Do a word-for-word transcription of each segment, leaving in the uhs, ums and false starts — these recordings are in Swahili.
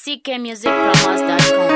C K music promos dot com.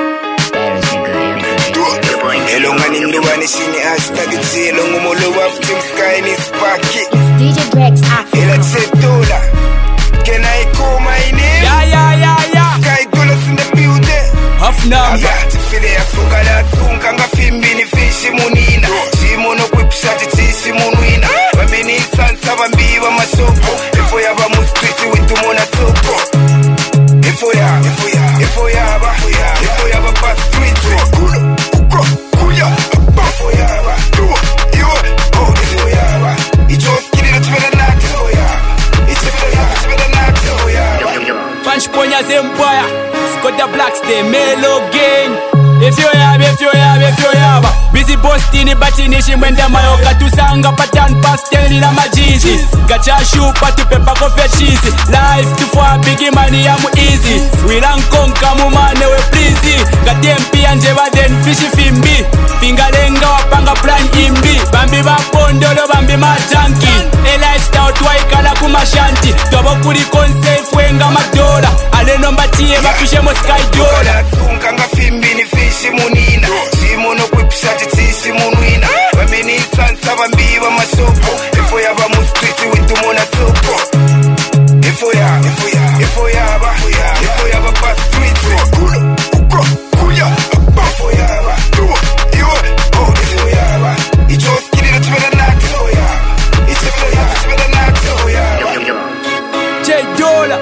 Elonga nindubani shini hashtag tsilo ngumolo wa Team Sky ni Sparky. D J Grex Africa. Ela tsetola. Can I call my name? Yeah, yeah, yeah, yeah. Sky Dollars in the building. Half number. Aga tifile ya suka la tunga nga fimbi ni fishi munina. Shimo no kwipshati tishi munwina. Wamini sansa wambiwa masoko. Efo ya ba mustwisi witu mona soko. Efo ya, efo ya, efo ya ba, efo ya ba pa street. Kuya, efo ya ba, yo, oh efo ya ba. It's all skinny to the knock, efo ya. It's efo ya, to the knock, efo ya ba. Punch Ponyas Empire, Scott the Blacks, the Melo Gang. If you have, if you have, if you have. Busy postini batinishi mwenda mayoka tusanga patan pasteli na majizi. Gacha shupa tupepa kofe cheese. Life tufwa bigi money ya mu easy. Wilan konka mu mane we please. Gatempi anje baden fishi fimbi. Pingalenga wapanga plan imbi. Bambi bapondolo bambi majanki. A lifestyle twaikala kumashanti. Tobo kuli konseif wenga madola. Ale nomba tiye bafishe mo Sky Dola. Tunga nga fimbi ni fishi munina. Shimo no kwipshati tishi munwina. Wamini sansa wambiwa masoko. Efo ya ba mustwisi witu mona soko. Efo ya, efo ya, efo ya ba, efo ya ba pa street. Kuya, efo ya ba, yo, oh efo ya ba. It's all skinny to the knock, efo ya. It's efo ya, to the knock, efo ya ba. J Dola.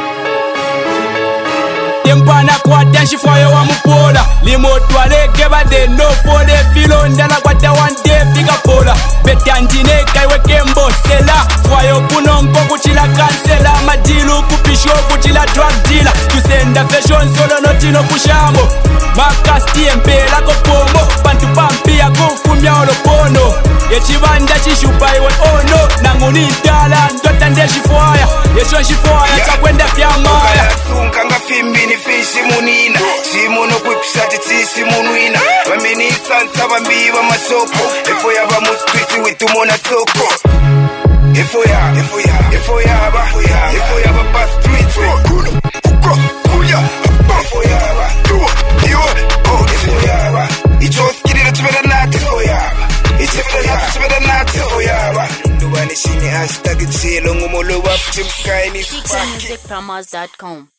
Yempana kwa danshi fire wa mupola. Limotwale geba de no for the filo ndala kwa da one day figa pola. Betantine kaiwe kembo sela. Fire kunonko kuchila kansela. Madilu kupisho kuchila drug dealer. Tusenda fashion solo notino kushambo. Makasti empela kopomo. Pantu pampi ya kufumya olopono. Yechibanda chishupa iwe ono. Nanguni dala ndota ndeshi fire. Yesho shifire kakwenda fyamaya. Tunga nga fimbi ni fishi munina. Shimo no kwipshati tishi munwina. Wamini sansa wambiwa masoko. Efo ya ba mustwisi witu mona soko. Efo ya, efo ya, efo ya ba, efo ya ba pa street. Kuya, efo ya ba, yo, oh efo ya ba. It's all skinny to the knock, efo ya ba. It's efo ya, to the knock, efo ya ba. Ndubani shini hashtag tsilo ngumolo wa Team Sky ni C K Sparky. music promos dot com.